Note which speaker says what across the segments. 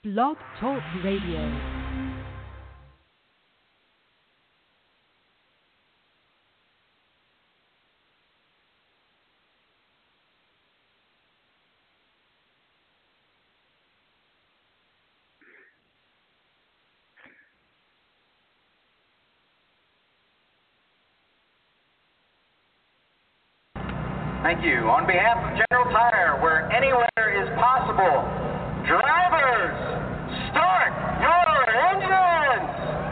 Speaker 1: Blog Talk Radio.
Speaker 2: Thank you. On behalf of General Tire, where anywhere is possible, drivers, start your engines!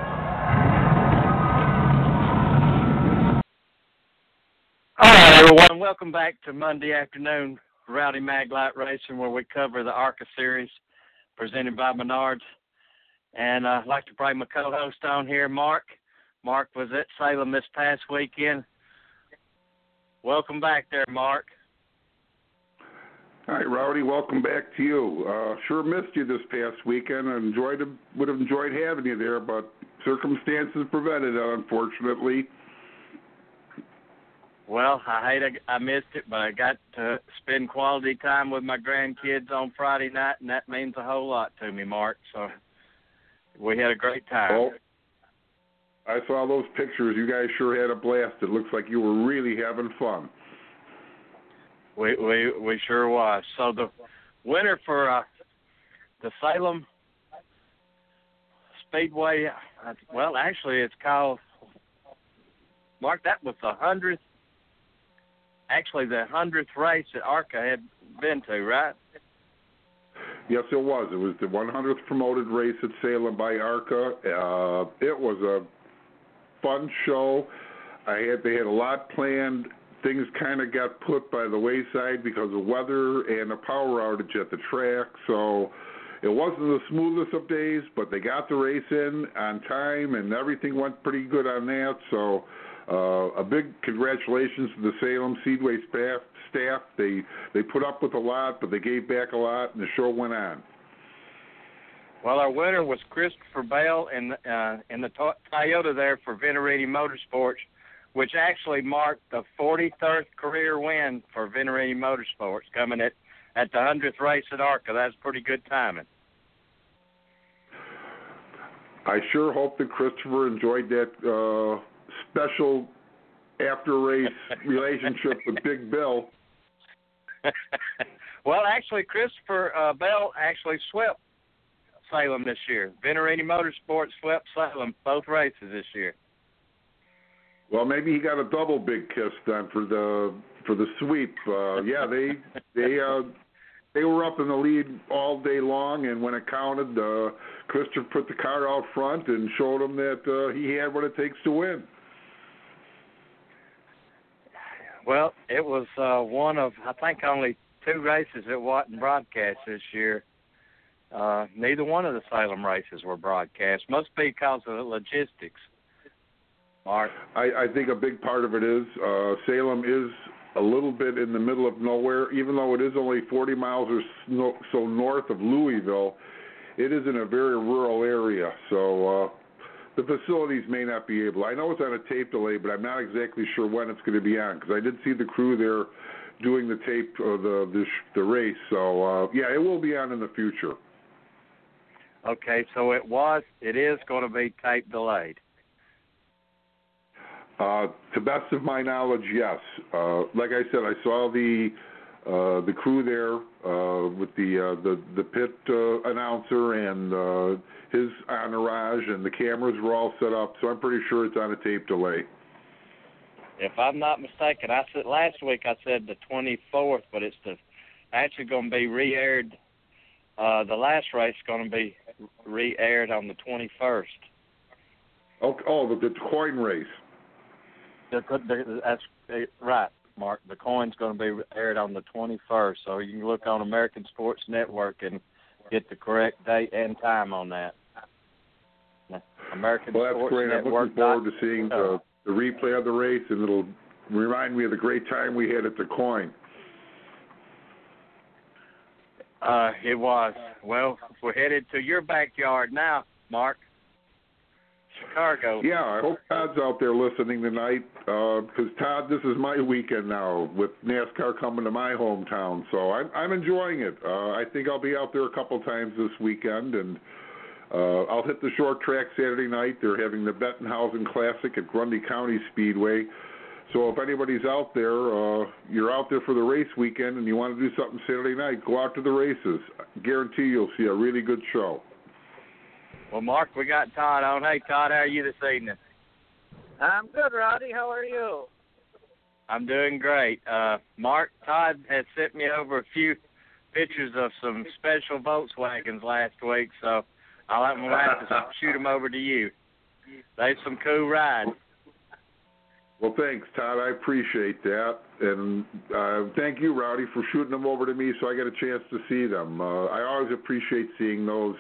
Speaker 3: All right, everyone. Welcome back to Monday afternoon Rowdy Maglite Racing, where we cover the ARCA Series presented by Menards. And I'd like to bring my co-host on here, Mark. Mark was at Salem this past weekend. Welcome back there, Mark.
Speaker 4: Hi, Rowdy. Welcome back to you. Sure missed you this past weekend. I would have enjoyed having you there, but circumstances prevented it, unfortunately.
Speaker 3: Well, I missed it, but I got to spend quality time with my grandkids on Friday night, and that means a whole lot to me, Mark. So we had a great time.
Speaker 4: Well, I saw those pictures. You guys sure had a blast. It looks like you were really having fun.
Speaker 3: We sure was. So the winner for the Salem Speedway, well, actually it's called, Mark, that was the 100th race that ARCA had been to, right?
Speaker 4: Yes, it was. It was the 100th promoted race at Salem by ARCA. It was a fun show. They had a lot planned. Things kind of got put by the wayside because of weather and a power outage at the track. So it wasn't the smoothest of days, but they got the race in on time, and everything went pretty good on that. So a big congratulations to the Salem Speedway staff. They put up with a lot, but they gave back a lot, and the show went on.
Speaker 3: Well, our winner was Christopher Bell in the Toyota there for Venerini Motorsports, which actually marked the 43rd career win for Venerini Motorsports, coming at the 100th race at ARCA. That's pretty good timing.
Speaker 4: I sure hope that Christopher enjoyed that special after-race relationship with Big Bill.
Speaker 3: Well, actually, Christopher Bell actually swept Salem this year. Venerini Motorsports swept Salem both races this year.
Speaker 4: Well, maybe he got a double big kiss then for the sweep. Yeah, they were up in the lead all day long, and when it counted, Christopher put the car out front and showed him that he had what it takes to win.
Speaker 3: Well, it was one of, I think, only 2 races that wasn't broadcast this year. Neither one of the Salem races were broadcast. Must be because of the logistics, Mark.
Speaker 4: I think a big part of it is Salem is a little bit in the middle of nowhere. Even though it is only 40 miles or so north of Louisville, it is in a very rural area. So the facilities may not be able. I know it's on a tape delay, but I'm not exactly sure when it's going to be on, because I did see the crew there doing the tape of the race. So, yeah, it will be on in the future.
Speaker 3: Okay, so it is going to be tape delayed.
Speaker 4: To best of my knowledge, yes. Like I said, I saw the crew there with the pit announcer and his entourage, and the cameras were all set up. So I'm pretty sure it's on a tape delay.
Speaker 3: If I'm not mistaken, I said last week I said the 24th, but it's actually going to be re-aired. The last race is going to be re-aired on the 21st.
Speaker 4: Oh, the coin race.
Speaker 3: That's right, Mark. The coin's going to be aired on the 21st, so you can look on American Sports Network and get the correct date and time on that. American
Speaker 4: Well, that's
Speaker 3: Sports
Speaker 4: great.
Speaker 3: Network.
Speaker 4: I'm looking forward to seeing the replay of the race, and it'll remind me of the great time we had at the coin.
Speaker 3: It was. Well, we're headed to your backyard now, Mark. Chicago.
Speaker 4: Yeah, I hope Todd's out there listening tonight, because Todd, this is my weekend now with NASCAR coming to my hometown, so I'm enjoying it. I think I'll be out there a couple times this weekend, and I'll hit the short track Saturday night. They're having the Bettenhausen Classic at Grundy County Speedway. So if anybody's out there, you're out there for the race weekend and you want to do something Saturday night, go out to the races. Guarantee you'll see a really good show.
Speaker 3: Well, Mark, we got Todd on. Hey, Todd, how are you this evening?
Speaker 5: I'm good, Rowdy. How are you?
Speaker 3: I'm doing great. Mark, Todd has sent me over a few pictures of some special Volkswagens last week, so I'm going to have to shoot them over to you. They're some cool rides.
Speaker 4: Well, thanks, Todd. I appreciate that. And thank you, Rowdy, for shooting them over to me so I get a chance to see them. I always appreciate seeing those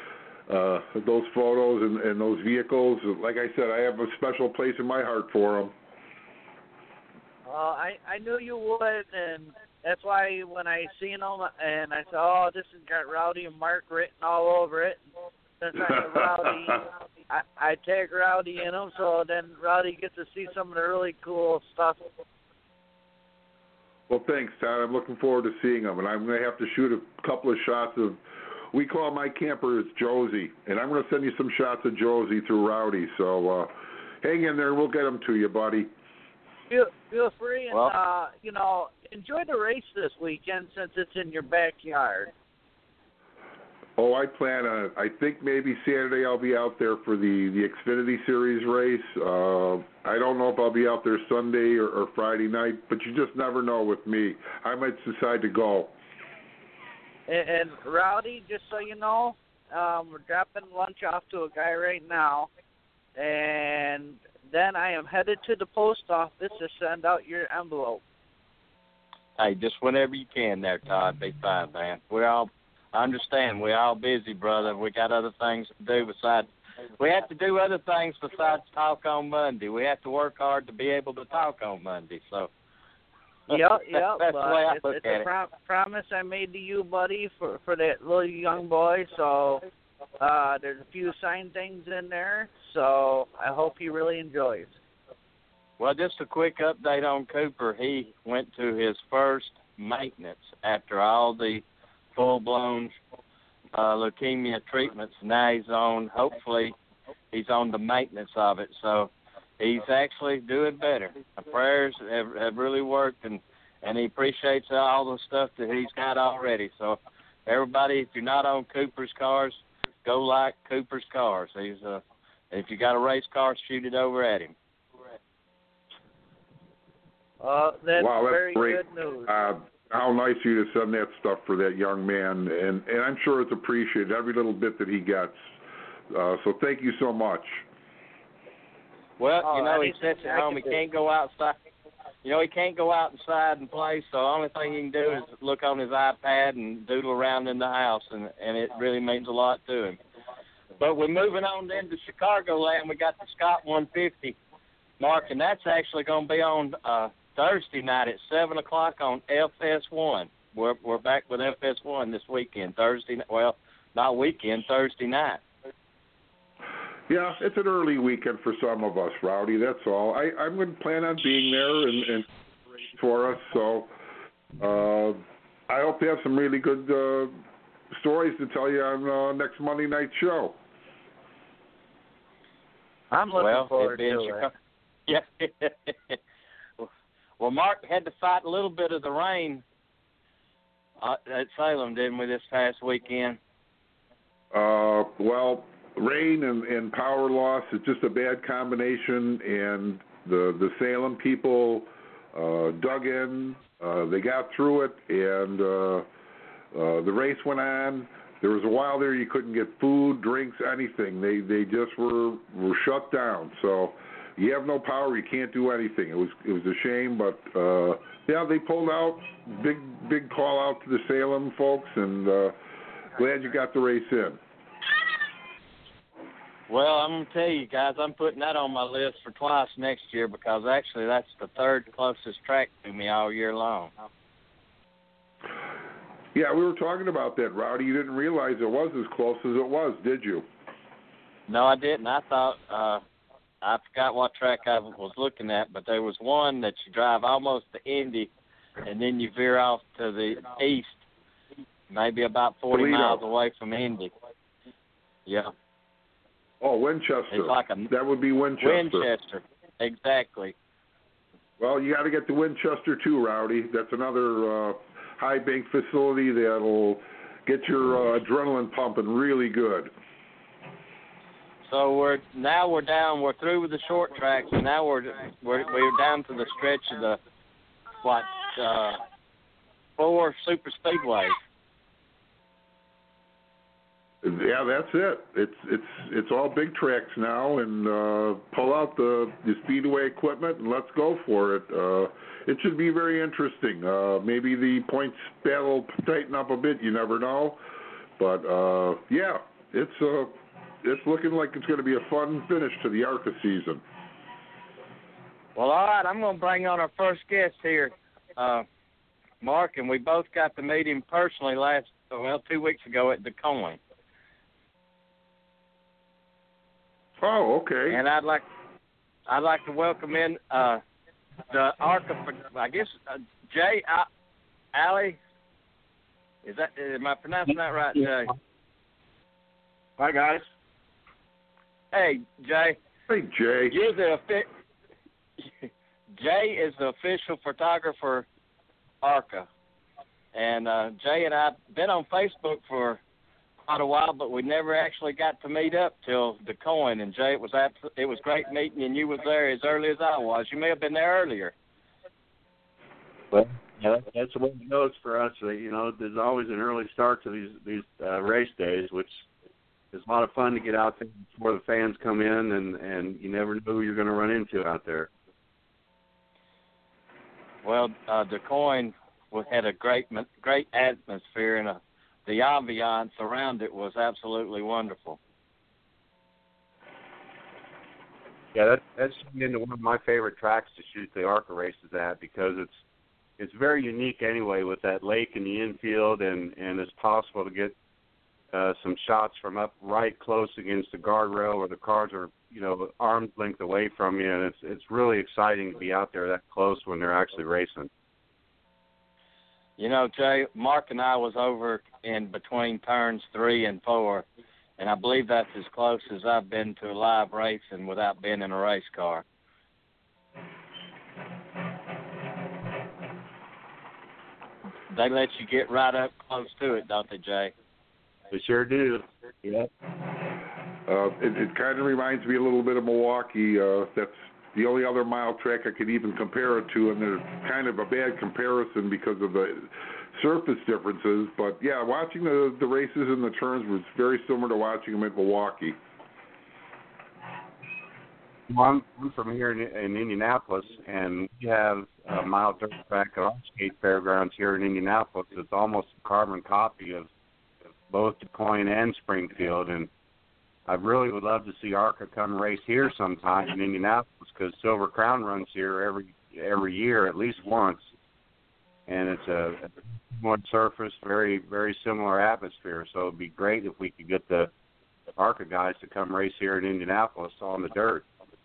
Speaker 4: photos and those vehicles. Like I said, I have a special place in my heart for them.
Speaker 5: I knew you would, and that's why when I seen them, and I said, oh, this has got Rowdy and Mark written all over it. Since I have Rowdy, I tag Rowdy in them, so then Rowdy gets to see some of the really cool stuff.
Speaker 4: Well, thanks, Todd. I'm looking forward to seeing them, and I'm going to have to shoot a couple of shots of, we call my camper is Josie, and I'm going to send you some shots of Josie through Rowdy, so hang in there, we'll get them to you, buddy.
Speaker 5: Feel free, and, enjoy the race this weekend since it's in your backyard.
Speaker 4: Oh, I plan on it. I think maybe Saturday I'll be out there for the Xfinity Series race. I don't know if I'll be out there Sunday or Friday night, but you just never know with me. I might decide to go.
Speaker 5: And Rowdy, just so you know, we're dropping lunch off to a guy right now, and then I am headed to the post office to send out your envelope.
Speaker 3: Hey, just whenever you can there, Todd. Be fine, man. I understand. We're all busy, brother. We got other things to do besides. We have to do other things besides talk on Monday. We have to work hard to be able to talk on Monday. So.
Speaker 5: Yep.
Speaker 3: That's the way I look at it.
Speaker 5: It's a promise I made to you, buddy, for that little young boy. So there's a few signed things in there. So I hope he really enjoys.
Speaker 3: Well, just a quick update on Cooper. He went to his first maintenance after all the full-blown leukemia treatments. Now hopefully he's on the maintenance of it. So he's actually doing better. The prayers have really worked, and he appreciates all the stuff that he's got already. So everybody, if you're not on Cooper's cars, go like Cooper's cars. If you got a race car, shoot it over at him.
Speaker 5: That's very
Speaker 4: great.
Speaker 5: Good news.
Speaker 4: How nice of you to send that stuff for that young man, and I'm sure it's appreciated, every little bit that he gets. So thank you so much.
Speaker 3: Well, he sits at home. He can't go outside. He can't go outside and play, so the only thing he can do is look on his iPad and doodle around in the house, and it really means a lot to him. But we're moving on then to Chicagoland. We got the Scott 150, Mark, and that's actually going to be on Thursday night at 7 o'clock on FS1. We're back with FS1 this weekend, Thursday night. Yeah,
Speaker 4: it's an early weekend for some of us, Rowdy, that's all. I'm going to plan on being there and for us, so I hope to have some really good stories to tell you on next Monday night show.
Speaker 5: I'm looking forward to it.
Speaker 3: Yeah. Well, Mark had to fight a little bit of the rain at Salem, didn't we, this past weekend?
Speaker 4: Rain and power loss is just a bad combination, and the Salem people dug in. They got through it, and the race went on. There was a while there you couldn't get food, drinks, anything. They just were shut down. So you have no power, you can't do anything. It was a shame, but they pulled out. Big call out to the Salem folks, and glad you got the race in.
Speaker 3: Well, I'm going to tell you guys, I'm putting that on my list for twice next year because actually that's the third closest track to me all year long.
Speaker 4: Yeah, we were talking about that, Rowdy. You didn't realize it was as close as it was, did you?
Speaker 3: No, I didn't. I thought I forgot what track I was looking at, but there was one that you drive almost to Indy, and then you veer off to the east, maybe about 40
Speaker 4: Toledo.
Speaker 3: miles away from Indy. Yeah.
Speaker 4: Oh, Winchester.
Speaker 3: It's like
Speaker 4: that would be Winchester.
Speaker 3: Winchester, exactly.
Speaker 4: Well, you got to get to Winchester too, Rowdy. That's another high bank facility that'll get your adrenaline pumping really good.
Speaker 3: So we're through with the short tracks, and now we're down to the stretch of the 4 super speedways.
Speaker 4: Yeah, that's it. It's all big tracks now, and pull out the speedway equipment and let's go for it. It should be very interesting. Maybe the points battle tighten up a bit. You never know, but yeah, it's looking like it's going to be a fun finish to the ARCA season.
Speaker 3: Well, all right, I'm going to bring on our first guest here, Mark, and we both got to meet him personally 2 weeks ago at DuQuoin.
Speaker 4: Oh, okay.
Speaker 3: And I'd like to welcome in the ARCA, I guess, Jay Alley. Am I pronouncing that right, Jay?
Speaker 6: Hi, guys.
Speaker 3: Hey, Jay.
Speaker 4: Hey, Jay.
Speaker 3: Jay is the official photographer ARCA. And Jay and I have been on Facebook for quite a while, but we never actually got to meet up till DuQuoin. And Jay, it was great meeting, and you was there as early as I was. You may have been there earlier.
Speaker 6: Well, yeah, that's the way it goes for us. There's always an early start to these race days, which is a lot of fun to get out there before the fans come in, and you never know who you're going to run into out there.
Speaker 3: Well, DuQuoin had a great atmosphere, and the ambiance around it was absolutely wonderful.
Speaker 6: Yeah, that's into one of my favorite tracks to shoot the ARCA races at, because it's very unique anyway, with that lake in the infield, and it's possible to get some shots from up right close against the guardrail where the cars are, arm's length away from you, and it's really exciting to be out there that close when they're actually racing.
Speaker 3: Jay, Mark and I was over in between turns 3 and 4, and I believe that's as close as I've been to a live racing without being in a race car. They let you get right up close to it, don't they, Jay?
Speaker 6: They sure do. Yeah.
Speaker 4: It kind of reminds me a little bit of Milwaukee. That's the only other mile track I could even compare it to, and there's kind of a bad comparison because of the surface differences. But, yeah, watching the races and the turns was very similar to watching them at Milwaukee.
Speaker 6: Well, I'm from here in Indianapolis, and we have a mile dirt track at our skate fairgrounds here in Indianapolis. It's almost a carbon copy of both DuQuoin and Springfield, and I really would love to see ARCA come race here sometime in Indianapolis, because Silver Crown runs here every year at least once, and it's a one surface, very, very similar atmosphere. So it'd be great if we could get the ARCA guys to come race here in Indianapolis on the dirt.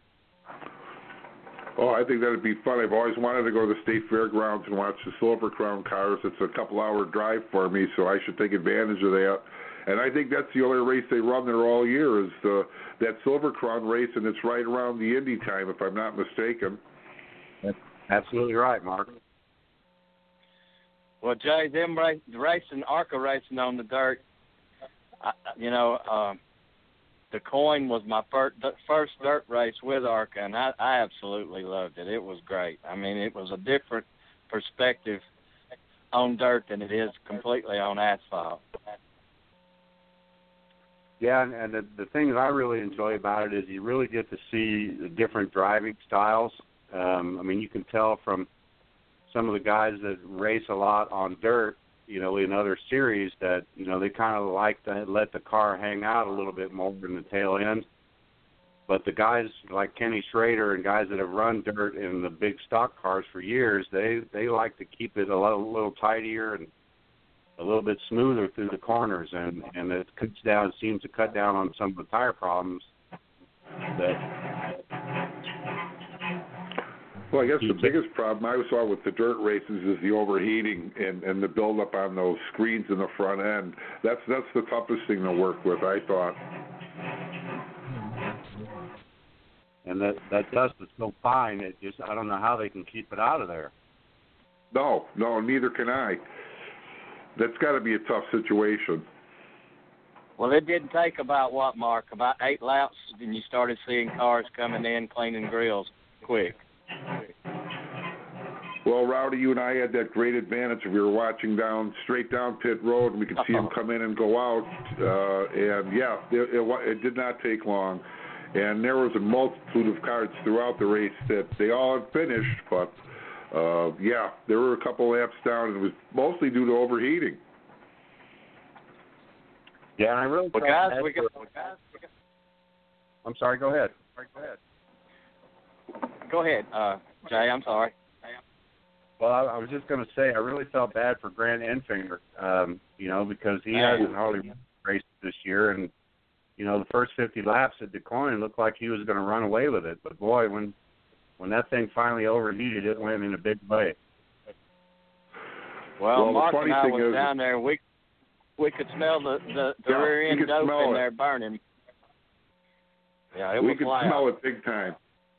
Speaker 4: Oh, I think that would be fun. I've always wanted to go to the State Fairgrounds and watch the Silver Crown cars. It's a couple-hour drive for me, so I should take advantage of that. And I think that's the only race they run there all year is that Silver Crown race, and it's right around the Indy time, if I'm not mistaken.
Speaker 6: That's absolutely right, Mark.
Speaker 3: Well, Jay, ARCA racing on the dirt, DuQuoin was my first dirt race with ARCA, and I absolutely loved it. It was great. I mean, it was a different perspective on dirt than it is completely on asphalt.
Speaker 6: Yeah, and the thing that I really enjoy about it is you really get to see the different driving styles. You can tell from some of the guys that race a lot on dirt, in other series that, they kind of like to let the car hang out a little bit more in the tail end. But the guys like Kenny Schrader and guys that have run dirt in the big stock cars for years, they like to keep it a little tidier and a little bit smoother through the corners, and it seems to cut down on some of the tire problems
Speaker 4: Well, I guess the biggest problem I saw with the dirt races is the overheating and the buildup on those screens in the front end. That's the toughest thing to work with, I thought.
Speaker 6: And that dust is so fine, I don't know how they can keep it out of there.
Speaker 4: No, neither can I. That's got to be a tough situation.
Speaker 3: Well, it didn't take about 8 laps, and you started seeing cars coming in, cleaning grills quick.
Speaker 4: Well, Rowdy, you and I had that great advantage. We were watching straight down pit road, and we could see them come in and go out. And yeah, it did not take long. And there was a multitude of cars throughout the race that they all had finished, but yeah, there were a couple laps down, and it was mostly due to overheating.
Speaker 6: Yeah, and I really.
Speaker 3: Well, guys,
Speaker 6: I'm sorry. Go ahead.
Speaker 3: Go ahead, Jay. I'm sorry.
Speaker 6: Well, I was just going to say I really felt bad for Grant Enfinger, because he hasn't hardly raced this year, and the first 50 laps at DuQuoin looked like he was going to run away with it. But boy, when that thing finally overheated, it went in a big way.
Speaker 3: Well, Mark and I was down there. We could smell the rear end dope in there burning. Yeah,
Speaker 4: we could smell it big time.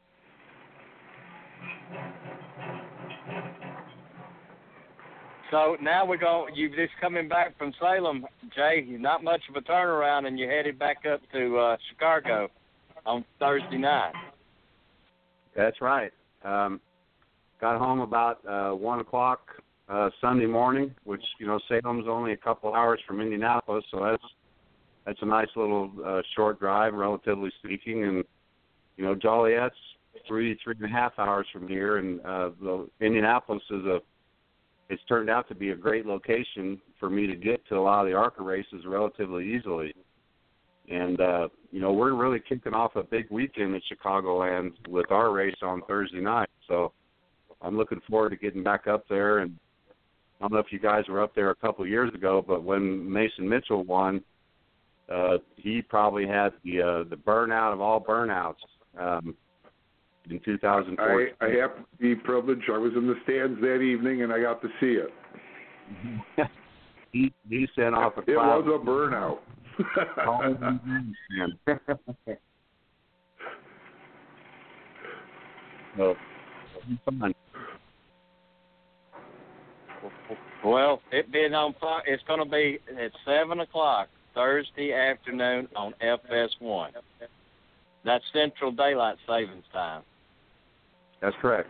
Speaker 3: So now you're just coming back from Salem, Jay. Not much of a turnaround, and you're headed back up to Chicago on Thursday night.
Speaker 6: That's right. Got home about 1 o'clock Sunday morning, which, Salem's only a couple hours from Indianapolis, so that's a nice little short drive, relatively speaking. And, Joliet's 3.5 hours from here, and Indianapolis it's turned out to be a great location for me to get to a lot of the ARCA races relatively easily. And, we're really kicking off a big weekend at Chicagoland with our race on Thursday night. So I'm looking forward to getting back up there. And I don't know if you guys were up there a couple of years ago, but when Mason Mitchell won, he probably had the burnout of all burnouts. In 2004.
Speaker 4: I happened to be privileged. I was in the stands that evening, and I got to see it.
Speaker 6: he sent off a
Speaker 4: It
Speaker 6: cloud.
Speaker 4: was a burnout.
Speaker 6: So, fun.
Speaker 3: Well, it's going to be at 7 o'clock Thursday afternoon on FS1. That's Central Daylight Savings Time.
Speaker 6: That's correct.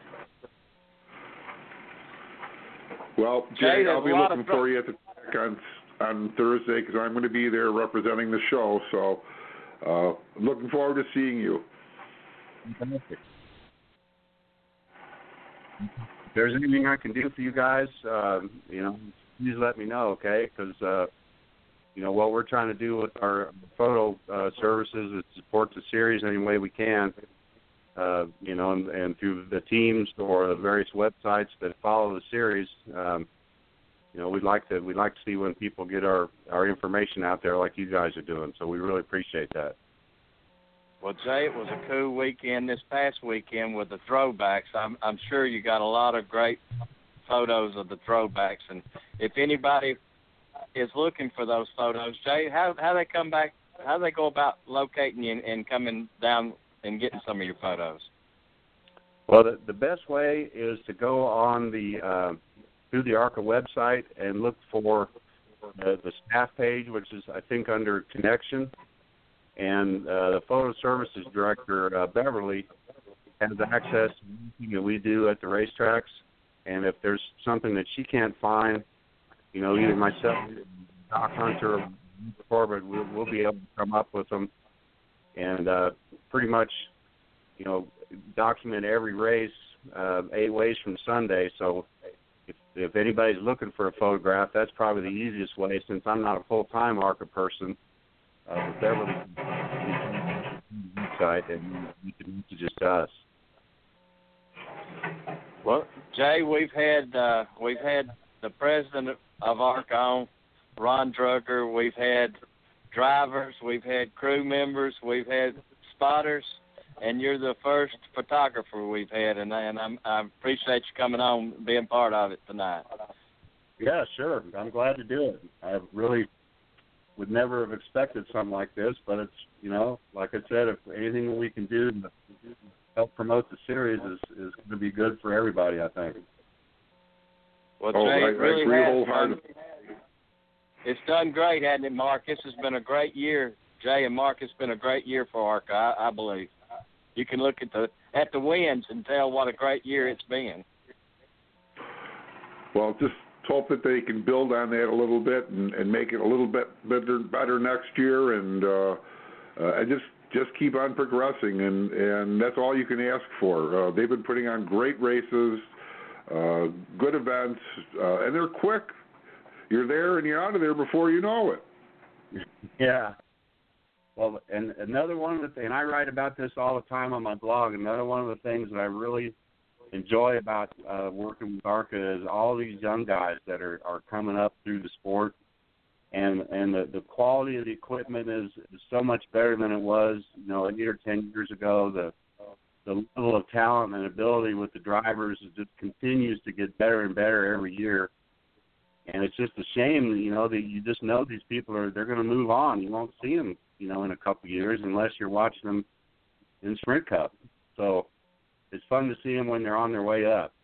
Speaker 4: Well, Jay, I'll be looking for you at the track on Thursday because I'm going to be there representing the show. So, looking forward to seeing you.
Speaker 6: Fantastic. If there's anything I can do for you guys, please let me know, okay? Because what we're trying to do with our photo services is support the series any way we can. And through the teams or the various websites that follow the series, we'd like to see when people get our information out there like you guys are doing. So we really appreciate that.
Speaker 3: Well, Jay, it was a cool weekend this past weekend with the throwbacks. I'm sure you got a lot of great photos of the throwbacks, and if anybody is looking for those photos, Jay, how they come back? How they go about locating you and coming down and getting some of your photos?
Speaker 6: Well, the best way is to go on through the ARCA website and look for the staff page, which is, I think, under Connection. And the photo services director, Beverly, has access to anything that we do at the racetracks. And if there's something that she can't find, either myself, Doc Hunter, or Corbett, we'll be able to come up with them and pretty much, document every race 8 ways from Sunday. So if anybody's looking for a photograph, that's probably the easiest way since I'm not a full-time ARCA person. Beverly site and you can just us.
Speaker 3: Well, Jay, we've had the president of ARCA on, Ron Drucker. We've had drivers, we've had crew members, we've had spotters, and you're the first photographer we've had, and I appreciate you coming on, being part of it tonight.
Speaker 6: Yeah, sure. I'm glad to do it. I really would never have expected something like this, but it's, you know, like I said, if anything we can do to help promote the series is going to be good for everybody, I think.
Speaker 3: Well, Jay,
Speaker 4: I
Speaker 3: really
Speaker 4: agree
Speaker 3: has
Speaker 4: wholeheartedly.
Speaker 3: It's done great, hasn't it, Mark? This has been a great year. Jay and Mark, it's been a great year for ARCA, I believe. You can look at the wins and tell what a great year it's been.
Speaker 4: Well, just hope that they can build on that a little bit and make it a little bit better next year, and just keep on progressing, and that's all you can ask for. They've been putting on great races, good events, and they're quick. You're there and you're out of there before you know it.
Speaker 6: Yeah. Well, and another one of the things, and I write about this all the time on my blog, another one of the things that I really enjoy about working with ARCA is all these young guys that are coming up through the sport, and the quality of the equipment is so much better than it was, 8 or 10 years ago. The level of talent and ability with the drivers just continues to get better and better every year. And it's just a shame, that you just know these people they're going to move on. You won't see them, in a couple of years unless you're watching them in Sprint Cup. So it's fun to see them when they're on their way up.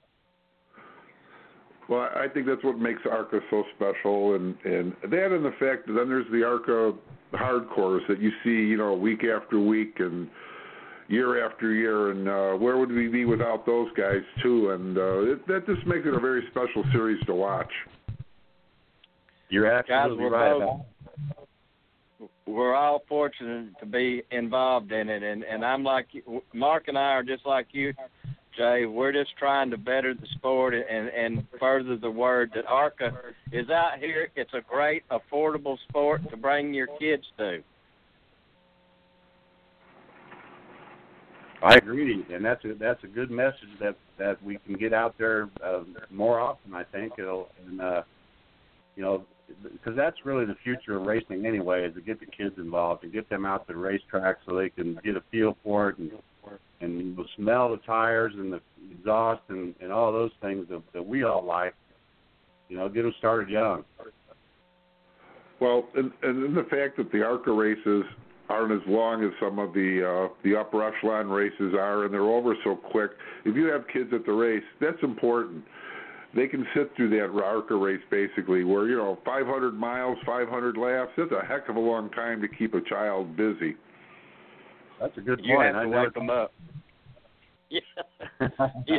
Speaker 4: Well, I think that's what makes ARCA so special, and that and the fact that then there's the ARCA hardcores that you see, week after week and year after year, and where would we be without those guys too? And that just makes it a very special series to watch.
Speaker 6: You're absolutely right about it.
Speaker 3: We're all fortunate to be involved in it, and I'm like Mark and I are just like you, Jay. We're just trying to better the sport and further the word that ARCA is out here. It's a great, affordable sport to bring your kids to.
Speaker 6: I agree, and that's a good message that we can get out there more often. I think because that's really the future of racing anyway, is to get the kids involved and get them out to the racetrack so they can get a feel for it and smell the tires and the exhaust and all those things that we all like. Get them started young.
Speaker 4: Well, and the fact that the ARCA races aren't as long as some of the upper echelon races are, and they're over so quick. If you have kids at the race, that's important. They can sit through that ARCA race basically where, 500 miles, 500 laps, that's a heck of a long time to keep a child busy.
Speaker 6: That's a good point.
Speaker 3: You have to wake them up. Yeah.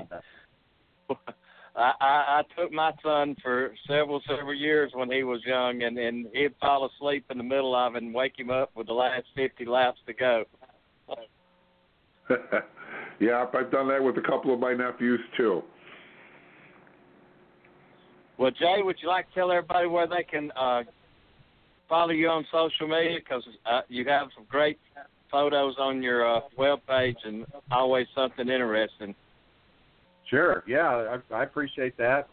Speaker 3: I took my son for several years when he was young, and he'd fall asleep in the middle of it and wake him up with the last 50 laps to go.
Speaker 4: Yeah, I've done that with a couple of my nephews too.
Speaker 3: Well, Jay, would you like to tell everybody where they can follow you on social media? Because you have some great photos on your webpage and always something interesting.
Speaker 6: Sure. Yeah, I appreciate that.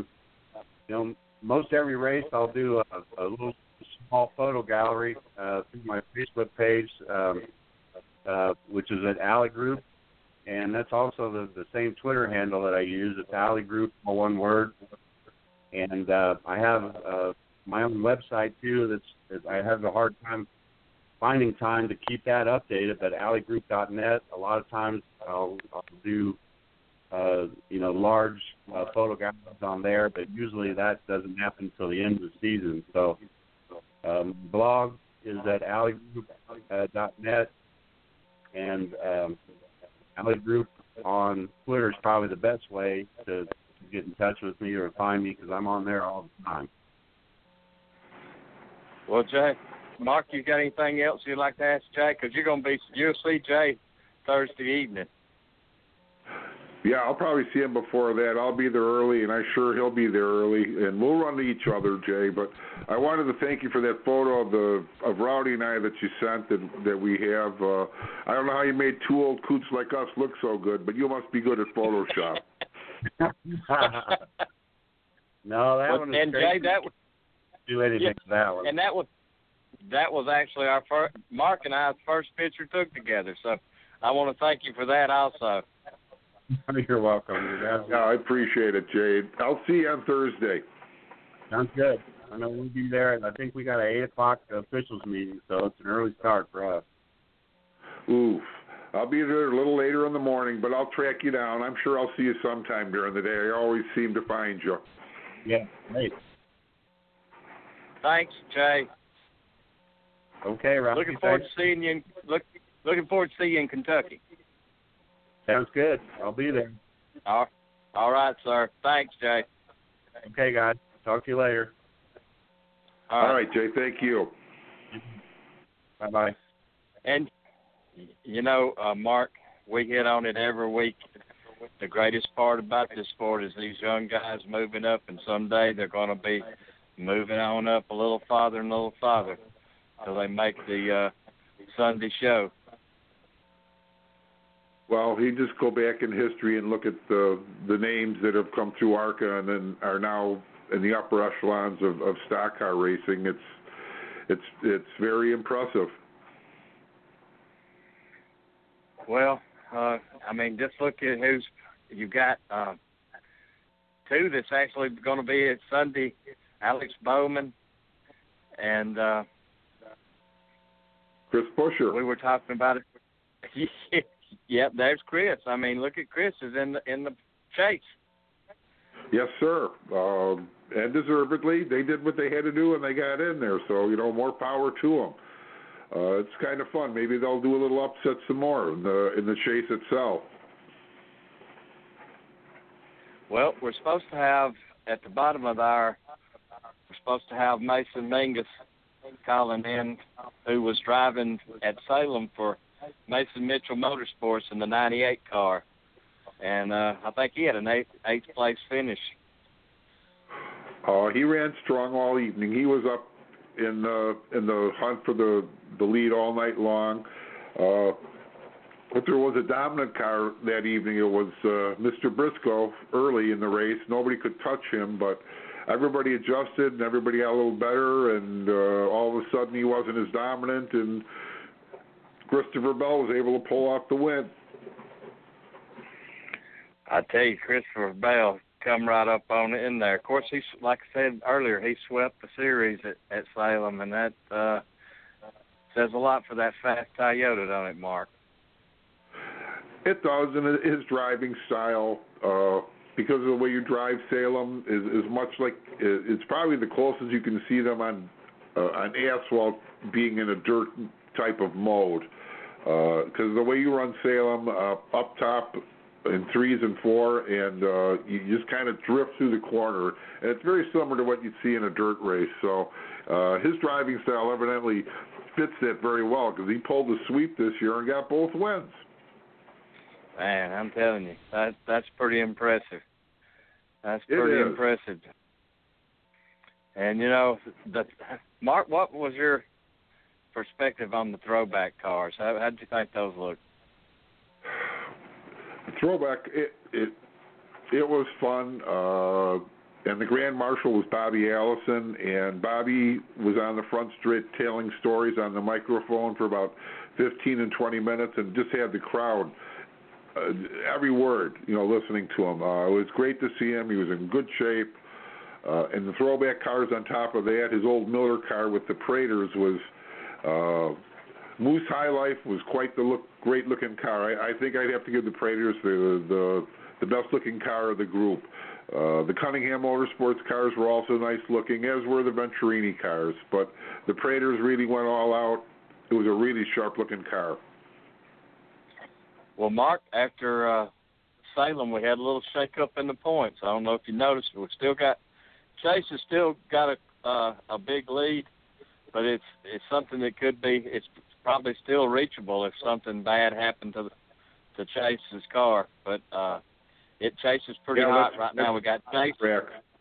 Speaker 6: Most every race I'll do a little small photo gallery through my Facebook page, which is at Alley Group, and that's also the same Twitter handle that I use. It's Alley Group, all one word. And I have my own website too. I have a hard time finding time to keep that updated, but alleygroup.net. A lot of times I'll do large photographs on there, but usually that doesn't happen until the end of the season. So blog is at alleygroup.net, and Alley Group on Twitter is probably the best way to get in touch with me or find me, because I'm on there all the time.
Speaker 3: Well, Jay, Mark, you got anything else you'd like to ask Jay? Because you'll see Jay Thursday evening.
Speaker 4: Yeah, I'll probably see him before that. I'll be there early, and I'm sure he'll be there early, and we'll run to each other, Jay. But I wanted to thank you for that photo of Rowdy and I that you sent that we have. I don't know how you made two old coots like us look so good, but you must be good at Photoshop.
Speaker 6: No, that one is
Speaker 3: and
Speaker 6: great.
Speaker 3: Jay, that would
Speaker 6: do anything to that one.
Speaker 3: And that was actually our first, Mark and I's first picture took together. So I want to thank you for that also.
Speaker 6: You're welcome.
Speaker 4: Yeah, I appreciate it, Jade. I'll see you on Thursday.
Speaker 6: Sounds good. I know we'll be there, and I think we got an 8 o'clock officials meeting, so it's an early start for us.
Speaker 4: Oof. I'll be there a little later in the morning, but I'll track you down. I'm sure I'll see you sometime during the day. I always seem to find you.
Speaker 6: Yeah, great.
Speaker 3: Thanks, Jay.
Speaker 6: Okay, Rob.
Speaker 3: Looking forward to seeing you. Looking forward to seeing you in Kentucky.
Speaker 6: Sounds good. I'll be there.
Speaker 3: All right, sir. Thanks, Jay.
Speaker 6: Okay, guys. Talk to you later.
Speaker 4: All right, Jay. Thank you.
Speaker 6: Bye-bye.
Speaker 3: And, you know, Mark, we hit on it every week. The greatest part about this sport is these young guys moving up, and someday they're going to be moving on up a little farther and a little farther till they make the Sunday show.
Speaker 4: Well, you just go back in history and look at the names that have come through ARCA and then are now in the upper echelons of stock car racing. It's very impressive.
Speaker 3: Well, I mean, just look at who's you got. Two that's actually going to be at Sunday: Alex Bowman and
Speaker 4: Chris Buescher.
Speaker 3: We were talking about it. Yep, there's Chris. I mean, look at Chris is in the chase.
Speaker 4: Yes, sir. And deservedly, they did what they had to do and they got in there. So more power to them. It's kind of fun. Maybe they'll do a little upset some more in the chase itself.
Speaker 3: Well, we're supposed to have at the bottom of we're supposed to have Mason Mingus calling in, who was driving at Salem for Mason Mitchell Motorsports in the 98 car. And I think he had an eighth place finish.
Speaker 4: He ran strong all evening. He was up in the hunt for the lead all night long. If there was a dominant car that evening, it was Mr. Briscoe early in the race. Nobody could touch him, but everybody adjusted and everybody got a little better, and all of a sudden he wasn't as dominant, and Christopher Bell was able to pull off the win.
Speaker 3: I tell you, Christopher Bell come right up on it in there. Of course, he's like I said earlier, he swept the series at Salem, and that says a lot for that fast Toyota, don't it, Mark?
Speaker 4: It does, and his driving style, because of the way you drive Salem, is much like it's probably the closest you can see them on asphalt being in a dirt type of mode. Because the way you run Salem up top in 3s and 4, and you just kind of drift through the corner, and it's very similar to what you'd see in a dirt race. So his driving style evidently fits that very well, because he pulled the sweep this year and got both wins.
Speaker 3: Man, I'm telling you, that's pretty impressive. That's pretty impressive. And, Mark, what was your perspective on the throwback cars? How did you think those looked?
Speaker 4: The throwback, it was fun. And the Grand Marshal was Bobby Allison, and Bobby was on the front straight telling stories on the microphone for about 15 and 20 minutes and just had the crowd every word, listening to him. It was great to see him. He was in good shape. And the throwback cars on top of that, his old Miller car with the Praters was Moose High Life was quite the great looking car. I think I'd have to give the Praters the best looking car of the group. The Cunningham Motorsports cars were also nice looking, as were the Venturini cars. But the Praters really went all out. It was a really sharp looking car.
Speaker 3: Well, Mark, after Salem, we had a little shake-up in the points. I don't know if you noticed, but Chase has still got a big lead, but it's something that could be. It's probably still reachable if something bad happened to Chase's car. But Chase is pretty hot right now. We got Chase.
Speaker 4: Track.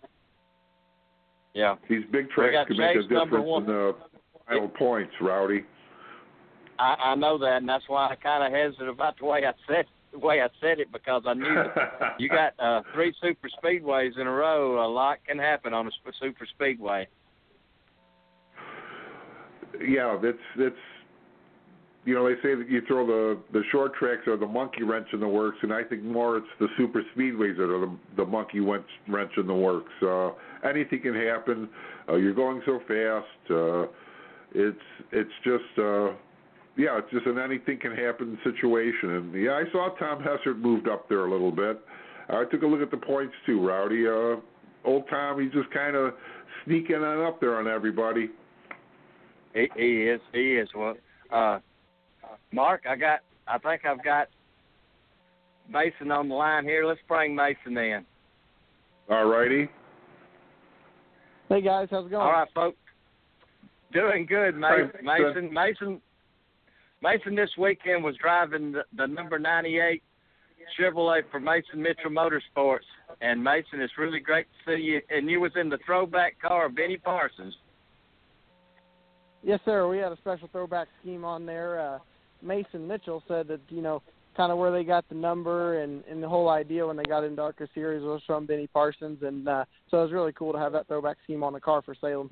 Speaker 3: Yeah.
Speaker 4: These big tracks can make a difference in the final points, Rowdy.
Speaker 3: I know that, and that's why I kind of hesitate about the way I said it, because I knew that you got 3 super speedways in a row. A lot can happen on a super speedway.
Speaker 4: Yeah, they say that you throw the short tracks are the monkey wrench in the works, and I think more it's the super speedways that are the monkey wrench in the works. Anything can happen. You're going so fast. It's just an anything can happen situation. And I saw Tom Hessert moved up there a little bit. I took a look at the points too, Rowdy. Old Tom, he's just kind of sneaking on up there on everybody.
Speaker 3: He is. Well, Mark, I think I've got Mason on the line here. Let's bring Mason in.
Speaker 4: All righty.
Speaker 7: Hey guys, how's it going?
Speaker 3: All right, folks. Doing good, Mason. Mason this weekend was driving the number 98 Chevrolet for Mason Mitchell Motorsports. And Mason, it's really great to see you. And you was in the throwback car of Benny Parsons.
Speaker 7: Yes, sir. We had a special throwback scheme on there. Mason Mitchell said that, kind of where they got the number and the whole idea when they got into ARCA Series was from Benny Parsons. And so it was really cool to have that throwback scheme on the car for Salem.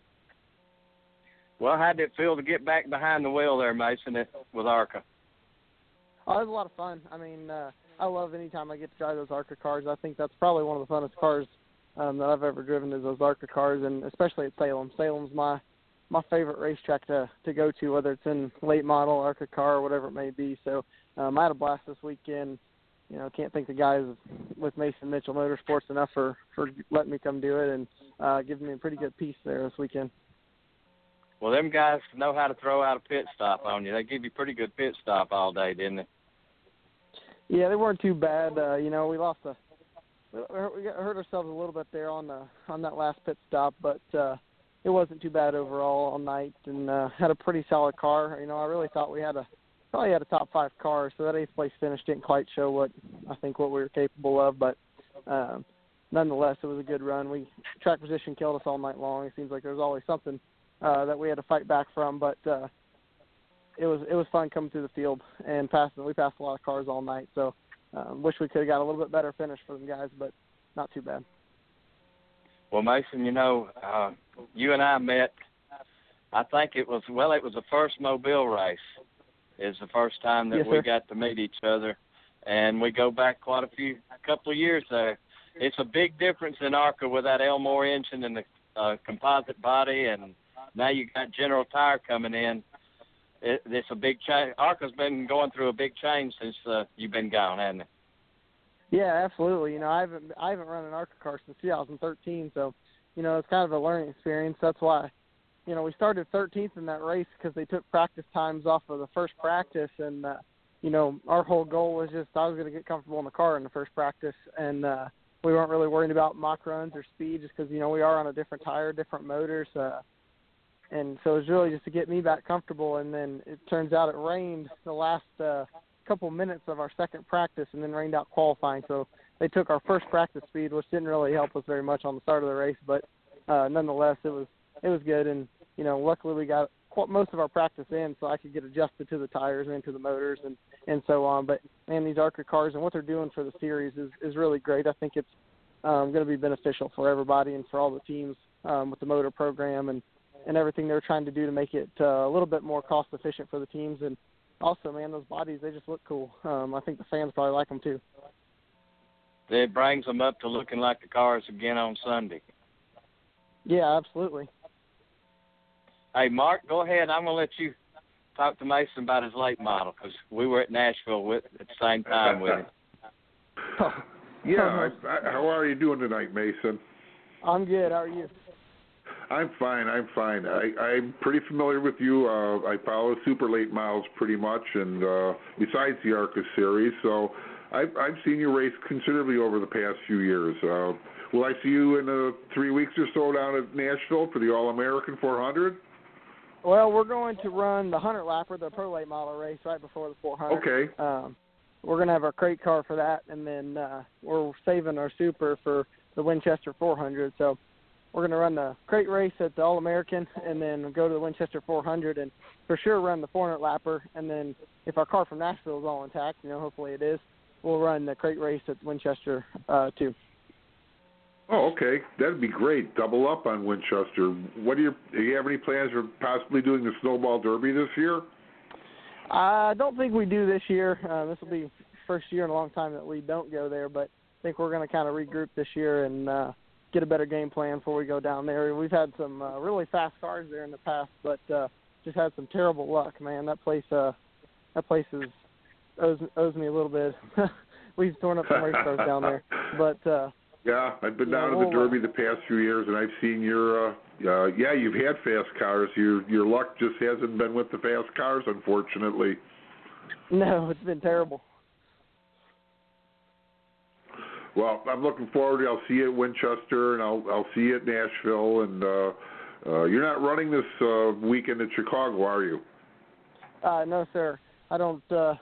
Speaker 3: Well, how did it feel to get back behind the wheel there, Mason, with ARCA?
Speaker 7: Oh, it was a lot of fun. I mean, I love any time I get to drive those ARCA cars. I think that's probably one of the funnest cars that I've ever driven is those ARCA cars, and especially at Salem. Salem's my favorite racetrack to go to, whether it's in late model, ARCA car, or whatever it may be. So I had a blast this weekend. Can't thank the guys with Mason Mitchell Motorsports enough for letting me come do it and giving me a pretty good piece there this weekend.
Speaker 3: Well, them guys know how to throw out a pit stop on you. They give you a pretty good pit stop all day, didn't they?
Speaker 7: Yeah, they weren't too bad. We lost we hurt ourselves a little bit there on that last pit stop, but it wasn't too bad overall all night, and had a pretty solid car. I really thought we probably had a top 5 car, so that 8th place finish didn't quite show what we were capable of, but nonetheless, it was a good run. Track position killed us all night long. It seems like there was always something that we had to fight back from, but it was fun coming through the field and we passed a lot of cars all night. So wish we could have got a little bit better finish for them guys, but not too bad.
Speaker 3: Well, Mason, you and I met. I think it was the first Mobile race. It's the first time that we got to meet each other, and we go back quite a couple of years there. It's a big difference in ARCA with that Elmore engine and the composite body, and now you got General Tire coming in. It's a big change. ARCA's been going through a big change since you've been gone, hasn't it?
Speaker 7: Yeah, absolutely. I haven't run an ARCA car since 2013, so it's kind of a learning experience. That's why we started 13th in that race because they took practice times off of the first practice, and our whole goal was just I was going to get comfortable in the car in the first practice, and we weren't really worried about mock runs or speed just because we are on a different tire, different motors. And so it was really just to get me back comfortable, and then it turns out it rained the last couple minutes of our second practice and then rained out qualifying. So they took our first practice speed, which didn't really help us very much on the start of the race, but nonetheless, it was good. And, luckily we got most of our practice in so I could get adjusted to the tires and to the motors and so on. But, man, these ARCA cars and what they're doing for the series is really great. I think it's going to be beneficial for everybody and for all the teams with the motor program and everything they're trying to do to make it a little bit more cost efficient for the teams. And also, man, those bodies, they just look cool. I think the fans probably like them too.
Speaker 3: It brings them up to looking like the cars again on Sunday.
Speaker 7: Yeah, absolutely.
Speaker 3: Hey, Mark, go ahead. I'm going to let you talk to Mason about his late model because we were at Nashville at the same time with him.
Speaker 4: Yeah, how are you doing tonight, Mason?
Speaker 7: I'm good. How are you?
Speaker 4: I'm fine. I'm pretty familiar with you. I follow super late models pretty much, and besides the ARCA series, so I've seen you race considerably over the past few years. Will I see you in 3 weeks or so down at Nashville for the All-American 400?
Speaker 7: Well, we're going to run the 100-lapper, the pro late model race, right before the 400.
Speaker 4: Okay.
Speaker 7: We're going to have our crate car for that, and then we're saving our super for the Winchester 400. So we're going to run the crate race at the All-American and then go to the Winchester 400 and for sure run the 400-lapper. And then if our car from Nashville is all intact, hopefully it is, we'll run the crate race at Winchester too.
Speaker 4: Oh, okay. That'd be great. Double up on Winchester. Do you have any plans for possibly doing the Snowball Derby this year?
Speaker 7: I don't think we do this year. This will be first year in a long time that we don't go there, but I think we're going to kind of regroup this year and get a better game plan before we go down there. We've had some really fast cars there in the past, but just had some terrible luck, man. That place owes me a little bit. We've torn up some race cars down there, but
Speaker 4: yeah, I've been down to the Derby the past few years, and I've seen your you've had fast cars. Your luck just hasn't been with the fast cars, unfortunately.
Speaker 7: No, it's been terrible.
Speaker 4: Well, I'm looking forward. I'll see you at Winchester, and I'll see you at Nashville. And you're not running this weekend at Chicago, are you?
Speaker 7: No, sir. I don't.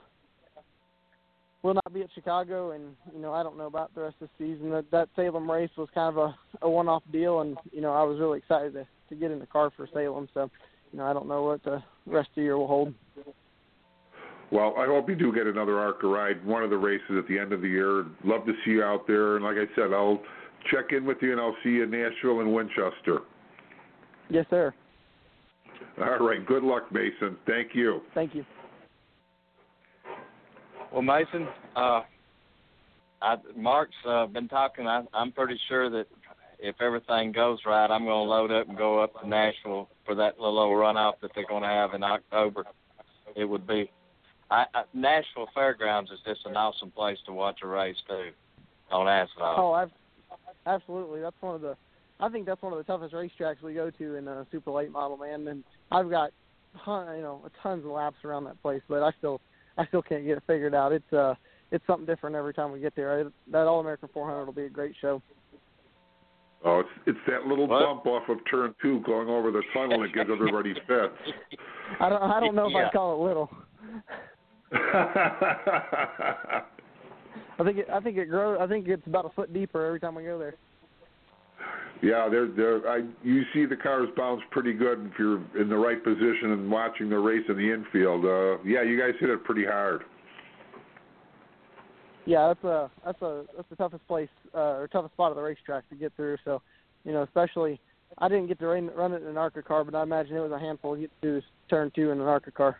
Speaker 7: Will not be at Chicago, and I don't know about the rest of the season. That Salem race was kind of a one-off deal, and I was really excited to get in the car for Salem. So, I don't know what the rest of the year will hold.
Speaker 4: Well, I hope you do get another ARCA ride, one of the races at the end of the year. Love to see you out there. And like I said, I'll check in with you, and I'll see you in Nashville and Winchester.
Speaker 7: Yes, sir.
Speaker 4: All right. Good luck, Mason. Thank you.
Speaker 7: Thank you.
Speaker 3: Well, Mason, Mark's been talking. I'm pretty sure that if everything goes right, I'm going to load up and go up to Nashville for that little old runoff that they're going to have in October. It would be Nashville Fairgrounds is just an awesome place to watch a race too on asphalt.
Speaker 7: Oh, absolutely. I think that's one of the toughest racetracks we go to in a super late model, man. And I've got tons of laps around that place, but I still can't get it figured out. It's something different every time we get there. That All American 400 will be a great show.
Speaker 4: Oh, it's that little bump off of turn 2 going over the tunnel that gives everybody fits.
Speaker 7: I don't know if I'd call it little. I think it grows. I think it's about a foot deeper every time we go there.
Speaker 4: Yeah, you see the cars bounce pretty good if you're in the right position and watching the race in the infield. You guys hit it pretty hard. Yeah,
Speaker 7: that's the toughest place or toughest spot of the racetrack to get through. So, especially I didn't get to run it in an ARCA car, but I imagine it was a handful to get through turn 2 in an ARCA car.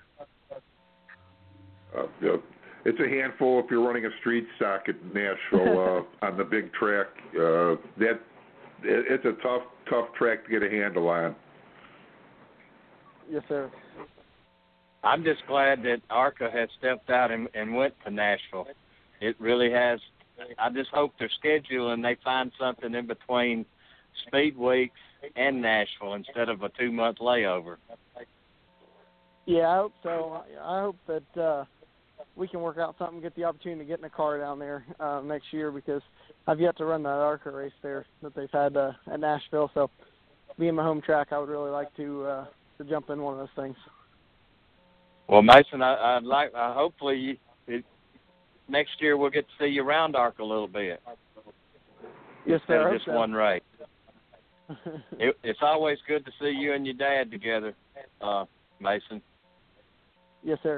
Speaker 4: It's a handful if you're running a street stock at Nashville on the big track. It's a tough track to get a handle on.
Speaker 7: Yes, sir.
Speaker 3: I'm just glad that ARCA has stepped out and went to Nashville. It really has. I just hope they're scheduling they find something in between Speed Weeks and Nashville instead of a 2-month layover.
Speaker 7: Yeah, I hope so. I hope that we can work out something, get the opportunity to get in a car down there next year, because I've yet to run that ARCA race there that they've had at Nashville. So, being my home track, I would really like to jump in one of those things.
Speaker 3: Well, Mason, hopefully next year we'll get to see you around ARCA a little bit.
Speaker 7: Yes, sir.
Speaker 3: Instead of just one race. It's always good to see you and your dad together, Mason.
Speaker 7: Yes, sir.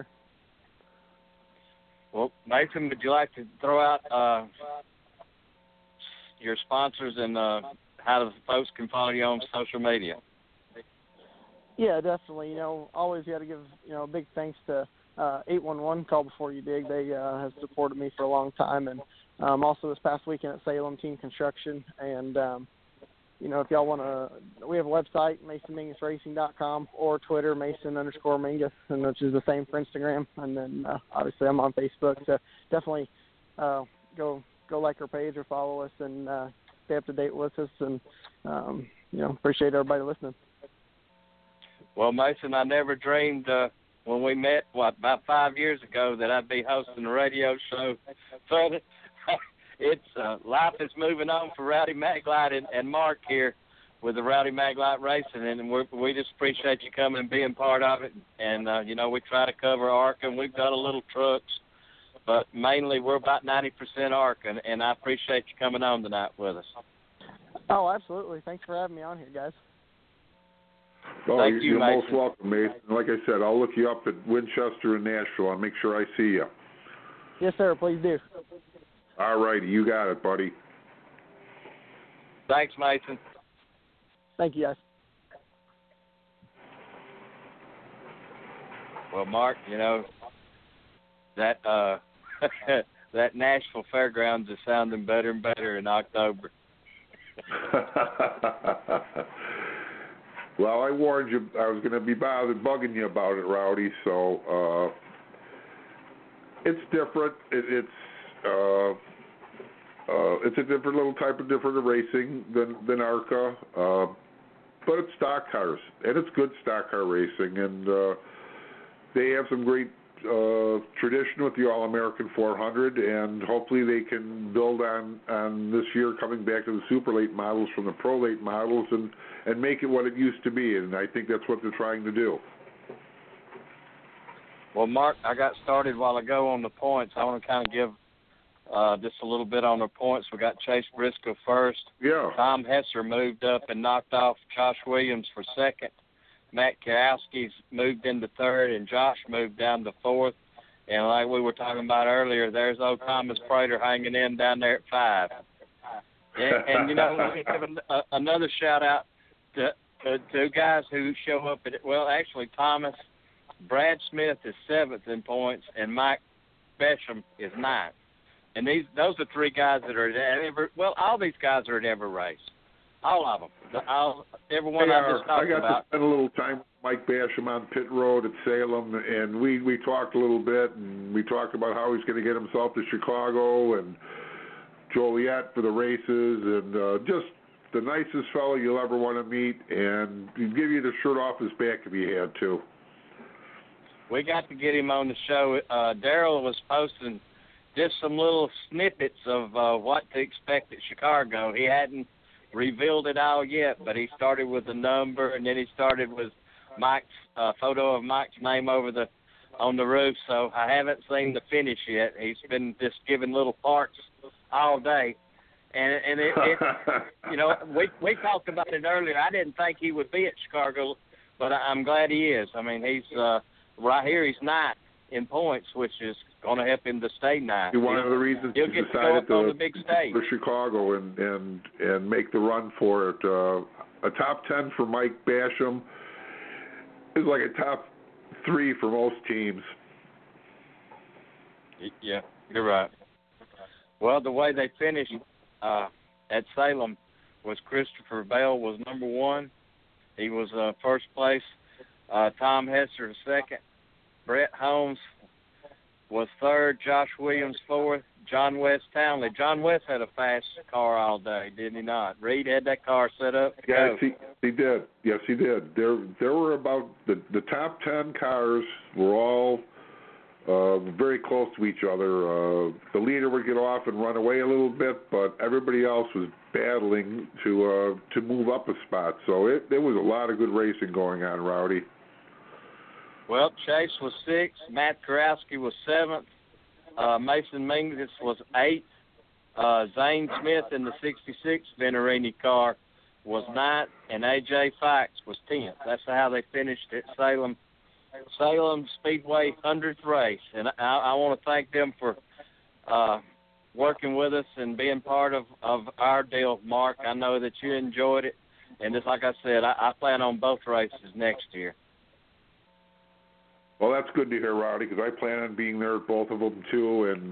Speaker 3: Well, Mason, would you like to throw out your sponsors and how the folks can follow you on social media?
Speaker 7: Yeah, definitely. Always got to give a big thanks to 811 Call Before You Dig. They have supported me for a long time, and also this past weekend at Salem Team Construction. And if y'all want to, we have a website, MasonMingusRacing.com, or Twitter, Mason_Mingus, and which is the same for Instagram. And then obviously I'm on Facebook, so definitely go like our page or follow us and stay up to date with us. And appreciate everybody listening.
Speaker 3: Well, Mason, I never dreamed when we met, about 5 years ago, that I'd be hosting a radio show. So it's life is moving on for Rowdy Maglite and Mark here with the Rowdy Maglite Racing, and we just appreciate you coming and being part of it. And we try to cover ARCA, and we've got a little trucks, but mainly we're about 90% ARCA, and I appreciate you coming on tonight with us.
Speaker 7: Oh, absolutely. Thanks for having me on here, guys.
Speaker 4: Oh,
Speaker 3: Thank you,
Speaker 4: you're
Speaker 3: Mason.
Speaker 4: most welcome, Mason. Like I said, I'll look you up at Winchester and Nashville. I'll make sure I see you.
Speaker 7: Yes, sir. Please do.
Speaker 4: All righty. You got it, buddy.
Speaker 3: Thanks, Mason.
Speaker 7: Thank you, guys.
Speaker 3: Well, Mark, that that Nashville Fairgrounds is sounding better and better in October.
Speaker 4: Well, I warned you I was going to be bugging you about it, Rowdy. So it's different. It's a different little type of different racing than ARCA, but it's stock cars, and it's good stock car racing, and they have some great tradition with the All-American 400, and hopefully they can build on this year coming back to the super late models from the pro late models and make it what it used to be, and I think that's what they're trying to do.
Speaker 3: Well, Mark, I got started a while ago on the points. I want to kind of give just a little bit on the points. We got Chase Briscoe first.
Speaker 4: Yeah.
Speaker 3: Tom Hesser moved up and knocked off Josh Williams for second. Matt Kowalski's moved into third, and Josh moved down to fourth. And like we were talking about earlier, there's old Thomas Prater hanging in down there at 5. And you know, we give another shout-out to guys who show up at it. Well, actually, Thomas, Brad Smith is 7th in points, and Mike Besham is 9th. And those are 3 guys that are at every. Well, all these guys are at every race. All of them. Everyone I just talked about.
Speaker 4: I got to spend a little time with Mike Basham on pit road at Salem, and we talked a little bit, and we talked about how he's going to get himself to Chicago and Joliet for the races, and just the nicest fellow you'll ever want to meet, and he'd give you the shirt off his back if he had to.
Speaker 3: We got to get him on the show. Darrell was posting just some little snippets of what to expect at Chicago. He hadn't revealed it all yet, but he started with a number, and then he started with Mike's photo of Mike's name on the roof. So I haven't seen the finish yet. He's been just giving little parts all day, and it you know, we talked about it earlier. I didn't think he would be at Chicago, but I'm glad he is. I mean, he's right here. He's 9th in points, which is going to help him to stay 9th.
Speaker 4: One of the reasons
Speaker 3: he'll
Speaker 4: he
Speaker 3: get to go up on the big stage
Speaker 4: for Chicago and make the run for it. A top 10 for Mike Basham is like a top 3 for most teams.
Speaker 3: Yeah, you're right. Well, the way they finished at Salem was Christopher Bell was number 1. He was first place. Tom Hesser second. Brett Holmes was third. Josh Williams fourth. John West Townley. John West had a fast car all day, did he not? Reed had that car set up to
Speaker 4: go.
Speaker 3: Yes,
Speaker 4: he did. Yes, he did. There were about the top 10 cars were all very close to each other. The leader would get off and run away a little bit, but everybody else was battling to move up a spot. So there was a lot of good racing going on, Rowdy.
Speaker 3: Well, Chase was 6th. Matt Kurowski was 7th. Mason Mingus was 8th. Zane Smith in the 66 Venerini car was 9th. And A.J. Fikes was 10th. That's how they finished at Salem Speedway 100th race. And I want to thank them for working with us and being part of our deal, Mark. I know that you enjoyed it. And just like I said, I plan on both races next year.
Speaker 4: Well, that's good to hear, Rowdy, because I plan on being there at both of them too, and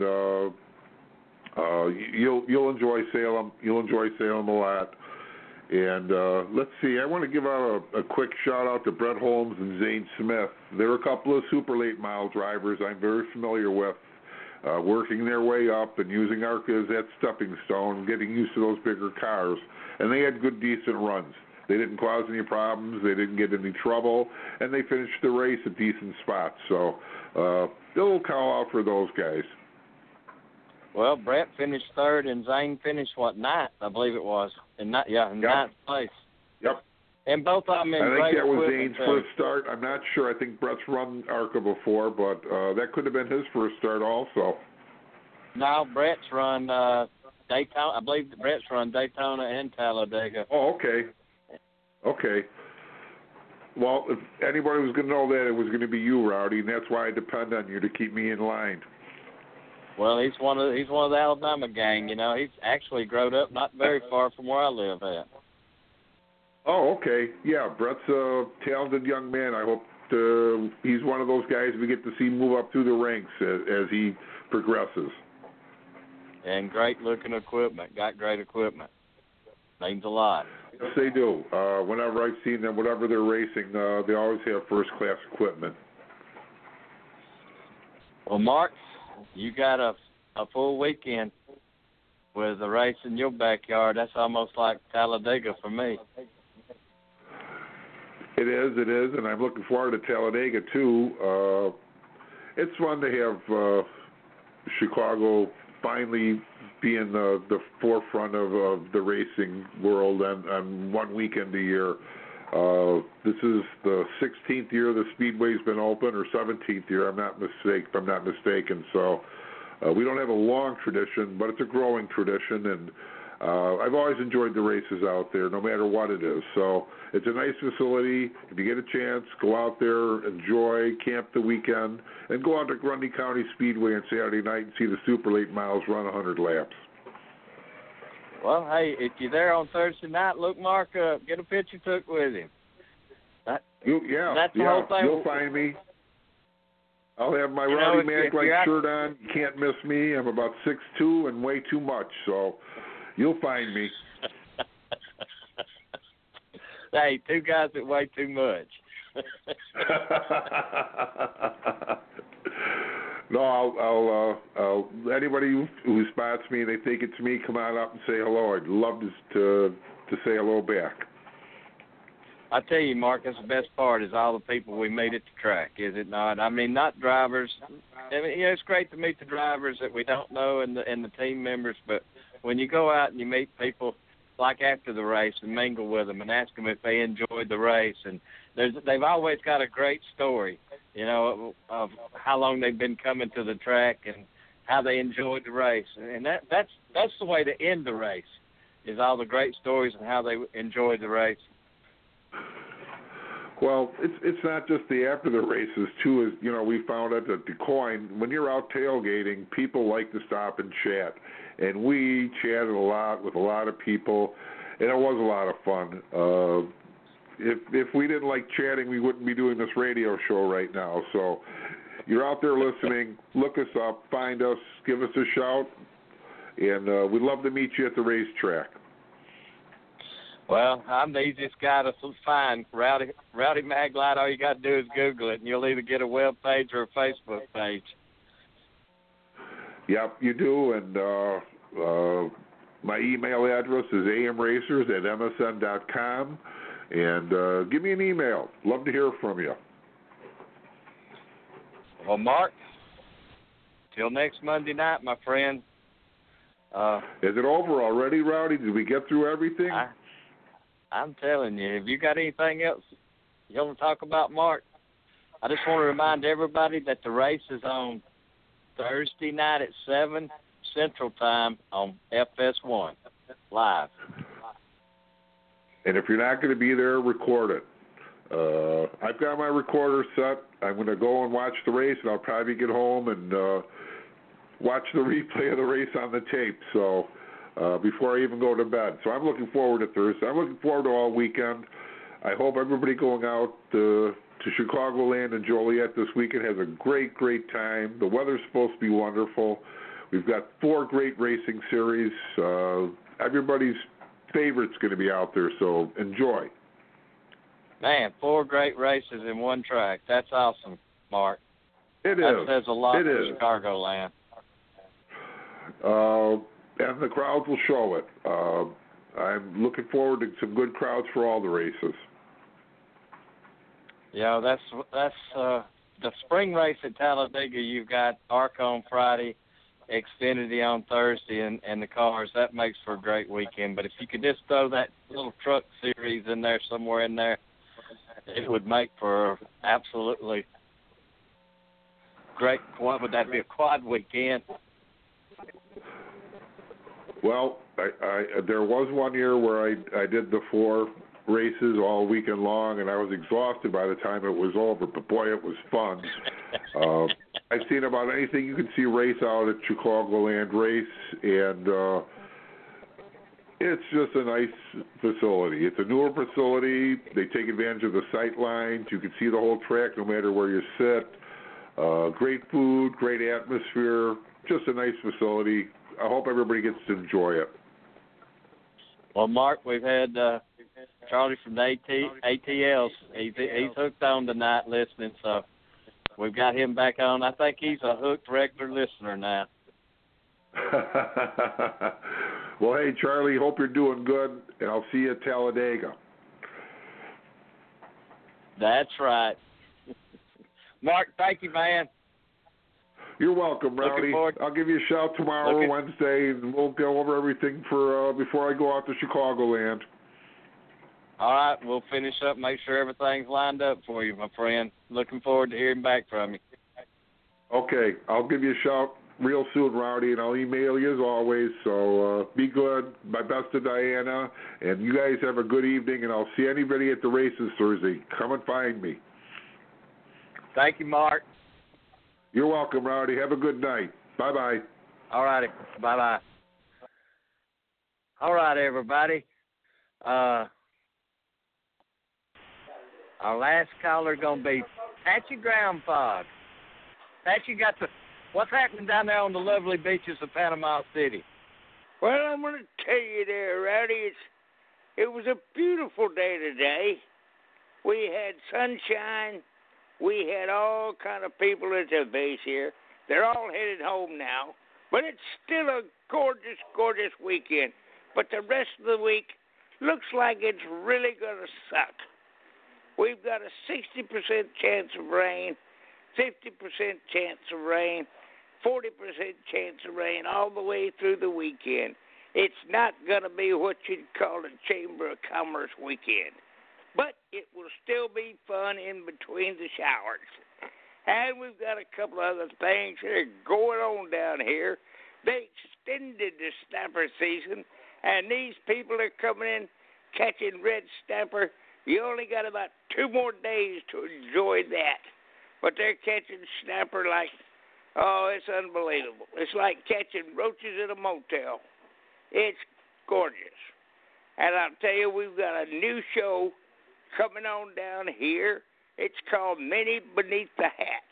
Speaker 4: you'll enjoy Salem. You'll enjoy Salem a lot. And let's see, I want to give out a quick shout out to Brett Holmes and Zane Smith. They're a couple of super late model drivers I'm very familiar with, working their way up and using ARCA as that stepping stone, getting used to those bigger cars. And they had good, decent runs. They didn't cause any problems. They didn't get any trouble, and they finished the race at decent spots. So, a little call out for those guys.
Speaker 3: Well, Brett finished 3rd, and Zane finished 9th, I believe it was. In 9th place.
Speaker 4: Yep.
Speaker 3: And both of them in
Speaker 4: I think that was
Speaker 3: Zane's
Speaker 4: Zane's first start. I'm not sure. I think Brett's run ARCA before, but that could have been his first start also.
Speaker 3: No, Brett's run Daytona. I believe Brett's run Daytona and Talladega.
Speaker 4: Oh, okay. Okay. Well, if anybody was going to know that, it was going to be you, Rowdy, and that's why I depend on you to keep me in line.
Speaker 3: Well, he's one of the Alabama gang. You know, he's actually grown up not very far from where I live at.
Speaker 4: Oh, okay. Yeah, Brett's a talented young man. I he's one of those guys we get to see move up through the ranks as he progresses.
Speaker 3: And great looking equipment. Got great equipment. Means a lot.
Speaker 4: Yes, they do. Whenever I've seen them, whatever they're racing, they always have first-class equipment.
Speaker 3: Well, Mark, you got a full weekend with a race in your backyard. That's almost like Talladega for me.
Speaker 4: It is, and I'm looking forward to Talladega, too. It's fun to have Chicago finally be in the forefront of the racing world on one weekend a year. This is the 16th year the Speedway's been open, or 17th year, if I'm not mistaken. So we don't have a long tradition, but it's a growing tradition, and I've always enjoyed the races out there, no matter what it is. So it's a nice facility. If you get a chance, go out there, enjoy, camp the weekend, and go out to Grundy County Speedway on Saturday night and see the super late models run 100 laps.
Speaker 3: Well, hey, if you're there on Thursday night, look Mark up. Get a picture took with him. That's the whole thing.
Speaker 4: You'll find me. I'll have my Rowdy Maglite shirt on. You can't miss me. I'm about 6'2" and way too much, so you'll find me.
Speaker 3: Hey, two guys that weigh too much.
Speaker 4: No, I'll anybody who spots me and they think it's me, come on up and say hello. I'd love to say hello back.
Speaker 3: I tell you, Mark, that's the best part is all the people we meet at the track, is it not? I mean, not drivers. I mean, it's great to meet the drivers that we don't know and the team members, but when you go out and you meet people like after the race and mingle with them and ask them if they enjoyed the race, and they've always got a great story, you know, of how long they've been coming to the track and how they enjoyed the race, and that's the way to end the race, is all the great stories and how they enjoyed the race.
Speaker 4: Well, it's not just the after the races too. Is we found out that DuQuoin, when you're out tailgating, people like to stop and chat, and we chatted a lot with a lot of people, and it was a lot of fun. If we didn't like chatting, we wouldn't be doing this radio show right now. So you're out there listening, look us up, find us, give us a shout, and we'd love to meet you at the racetrack.
Speaker 3: Well, I'm the easiest guy to find. Rowdy Maglite, all you got to do is Google it, and you'll either get a web page or a Facebook page.
Speaker 4: Yep, you do, and my email address is amracers@msn.com, and give me an email. Love to hear from you.
Speaker 3: Well, Mark, till next Monday night, my friend.
Speaker 4: Is it over already, Rowdy? Did we get through everything?
Speaker 3: I'm telling you, have you got anything else you want to talk about, Mark? I just want to remind everybody that the race is on Thursday night at 7 Central Time on FS1 live.
Speaker 4: And if you're not going to be there, record it. I've got my recorder set. I'm going to go and watch the race, and I'll probably get home and watch the replay of the race on the tape. So before I even go to bed. So I'm looking forward to Thursday. I'm looking forward to all weekend. I hope everybody going out to Chicagoland and Joliet this weekend has a great, great time. The weather's supposed to be wonderful. We've got 4 great racing series. Everybody's favorite's going to be out there, so enjoy.
Speaker 3: Man, 4 great races in one track. That's awesome, Mark.
Speaker 4: That
Speaker 3: says a lot for Chicagoland.
Speaker 4: And the crowds will show it. I'm looking forward to some good crowds for all the races.
Speaker 3: Yeah, that's the spring race at Talladega. You've got ARCA on Friday, Xfinity on Thursday, and the cars. That makes for a great weekend. But if you could just throw that little truck series in there somewhere in there, it would make for absolutely great. What would that be? A quad weekend?
Speaker 4: Well, there was one year where I did the 4 races all weekend long, and I was exhausted by the time it was over. But boy, it was fun. I've seen about anything you can see race out at Chicagoland race, and It's just a nice facility. It's a newer facility. They take advantage of the sight lines. You can see the whole track no matter where you sit. Great food, great atmosphere. Just a nice facility. I hope everybody gets to enjoy it.
Speaker 3: Well, Mark, we've had Charlie from the ATLs. He's hooked on tonight listening, so we've got him back on. I think he's a hooked regular listener now.
Speaker 4: Well, hey, Charlie, hope you're doing good, and I'll see you at Talladega.
Speaker 3: That's right. Mark, thank you, man.
Speaker 4: You're welcome, Rowdy. I'll give you a shout tomorrow or Wednesday, and we'll go over everything for before I go out to Chicagoland.
Speaker 3: All right, we'll finish up, make sure everything's lined up for you, my friend. Looking forward to hearing back from you.
Speaker 4: Okay, I'll give you a shout real soon, Rowdy, and I'll email you as always. So be good. My best to Diana, and you guys have a good evening, and I'll see anybody at the races Thursday. Come and find me.
Speaker 3: Thank you, Mark.
Speaker 4: You're welcome, Rowdy. Have a good night. Bye-bye.
Speaker 3: All righty. Bye-bye. All right, everybody. Our last caller going to be Patchy Ground Fog. Patchy, what's happening down there on the lovely beaches of Panama City?
Speaker 8: Well, I'm going to tell you there, Rowdy, it was a beautiful day today. We had sunshine. We had all kind of people at the base here. They're all headed home now. But it's still a gorgeous, gorgeous weekend. But the rest of the week looks like it's really going to suck. We've got a 60% chance of rain, 50% chance of rain, 40% chance of rain all the way through the weekend. It's not going to be what you'd call a Chamber of Commerce weekend. But it will still be fun in between the showers. And we've got a couple other things that are going on down here. They extended the snapper season, and these people are coming in catching red snapper. You only got about 2 more days to enjoy that. But they're catching snapper like, oh, it's unbelievable. It's like catching roaches in a motel. It's gorgeous. And I'll tell you, we've got a new show coming on down here. It's called Minnie Beneath the Hat.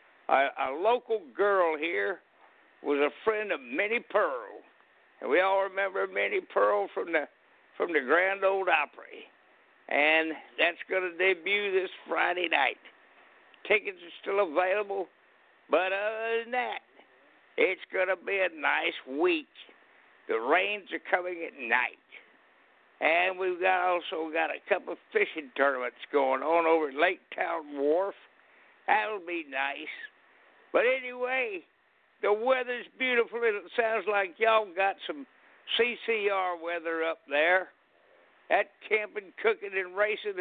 Speaker 8: A local girl here was a friend of Minnie Pearl, and we all remember Minnie Pearl from the Grand Ole Opry. And that's going to debut this Friday night. Tickets are still available, but other than that, it's going to be a nice week. The rains are coming at night. And we've also got a couple of fishing tournaments going on over at Lake Town Wharf. That'll be nice. But anyway, the weather's beautiful, and it sounds like y'all got some CCR weather up there. That camping, cooking, and racing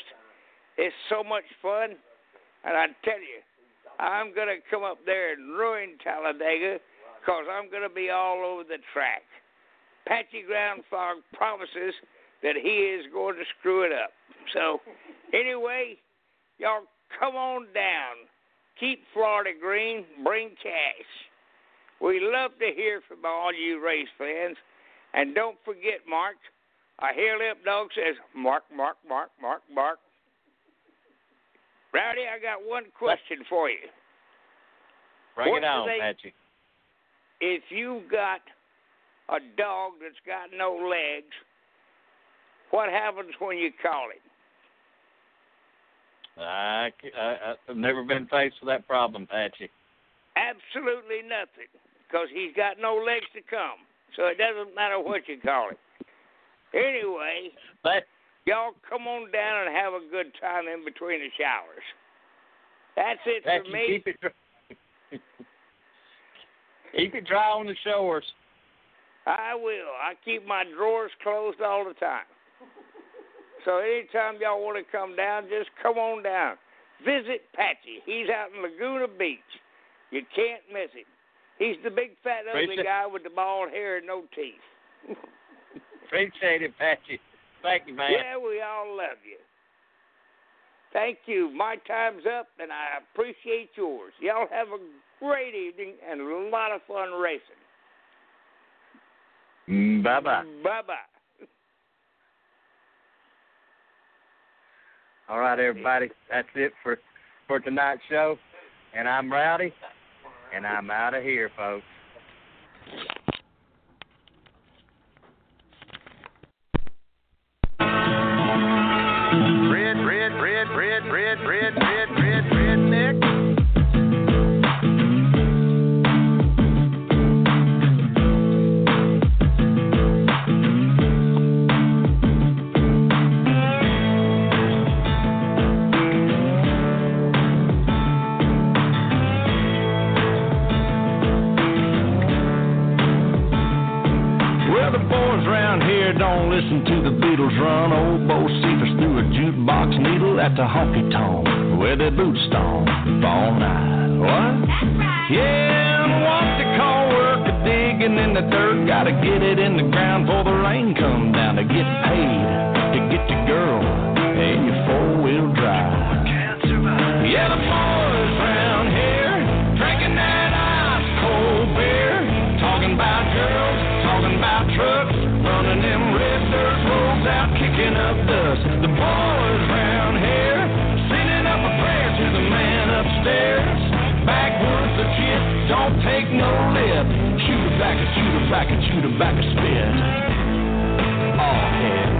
Speaker 8: it's so much fun. And I tell you, I'm going to come up there and ruin Talladega because I'm going to be all over the track. Patchy Ground Fog promises that he is going to screw it up. So, anyway, y'all come on down. Keep Florida green. Bring cash. We love to hear from all you race fans. And don't forget, Mark, a hair lip dog says, Mark, Mark, Mark, Mark, Mark. Rowdy, I got one question for you.
Speaker 3: Bring it on, Patchy.
Speaker 8: If you've got a dog that's got no legs, what happens when you call him?
Speaker 3: I've never been faced with that problem, Patchy.
Speaker 8: Absolutely nothing, because he's got no legs to come. So it doesn't matter what you call him. Anyway, y'all come on down and have a good time in between the showers. That's it
Speaker 3: Patchy,
Speaker 8: for me.
Speaker 3: Keep it dry on the shores.
Speaker 8: I will. I keep my drawers closed all the time. So anytime y'all want to come down, just come on down. Visit Patchy. He's out in Laguna Beach. You can't miss him. He's the big, fat, ugly guy with the bald hair and no teeth.
Speaker 3: Appreciate it, Patchy. Thank you, man.
Speaker 8: Yeah, we all love you. Thank you. My time's up, and I appreciate yours. Y'all have a great evening and a lot of fun racing.
Speaker 3: Bye-bye.
Speaker 8: Bye-bye.
Speaker 3: All right, everybody. That's it for tonight's show. And I'm Rowdy, and I'm out of here, folks.
Speaker 9: Redneck.
Speaker 10: Don't listen to the Beatles run. Old Bo Cephas threw a jukebox needle at the honky tonk where the boots stomp all night. What? That's right. Yeah, and what they call work a digging in the dirt. Gotta get it in the ground before the rain come down to get paid to get your girl in your four-wheel drive. Can't survive. Yeah, the boys round here drinking that ice cold beer, talking about girls, talking about trucks, running them red dirt roads out, kicking up dust. The boys round here sending up a prayer to the man upstairs. Backwoods legit, don't take no lip. Shoot her back and shoot her back and shoot her back a spit. Oh, heck.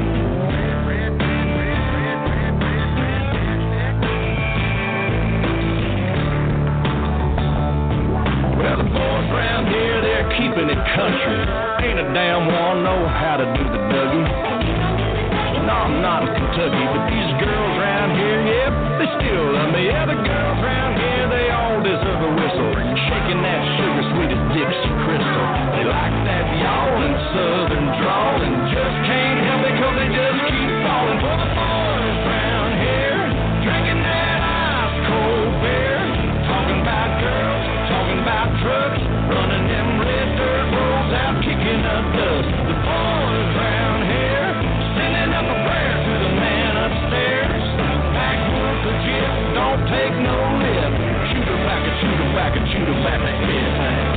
Speaker 10: Well, the boys round here, they're keeping it country. Ain't a damn one know how to do the Dougie. No, I'm not in Kentucky, but these girls round here, yep, they still love me. Yeah, the girls round here, they all deserve a whistle, shaking that sugar sweet as Dixie Crystal. They like that yawling southern drawl and just can't help it 'cause they just keep falling for the boys round here, drinking that ice cold beer, talking about girls, talking about trucks, running them red dirt roads out, kicking up dust. The boys round here sending up a prayer to the man upstairs. Backwoods legit, don't take no lip. Shoot her back and shoot her back and shoot her back to his.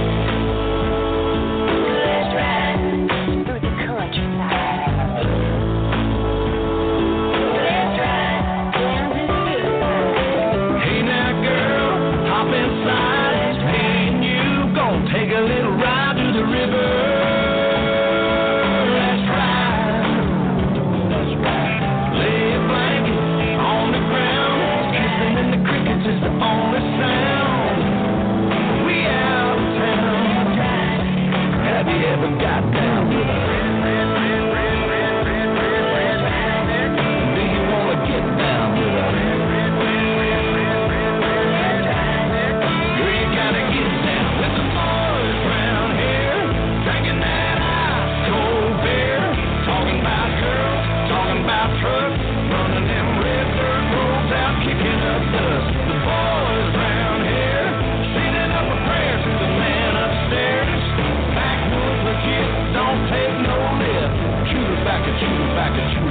Speaker 10: Let's ride through the countryside. Let's ride down to the river. Hey now, girl, hop inside. Me and you gon' take a little ride to the river. Let's ride. That's right. Lay a blanket on the ground. Kissing in the crickets is the only sound. We out of town. Have you ever got down with a do you wanna get down with a girl, you gotta get down with the boys round here, drinking that ice cold beer, talking about girls, talking about trucks, running them red dirt roads out, kicking up dust. The boys round here sending up a prayer to the man upstairs. Backwoods legit, don't take no lip. Shoot her back and shoot her back and shoot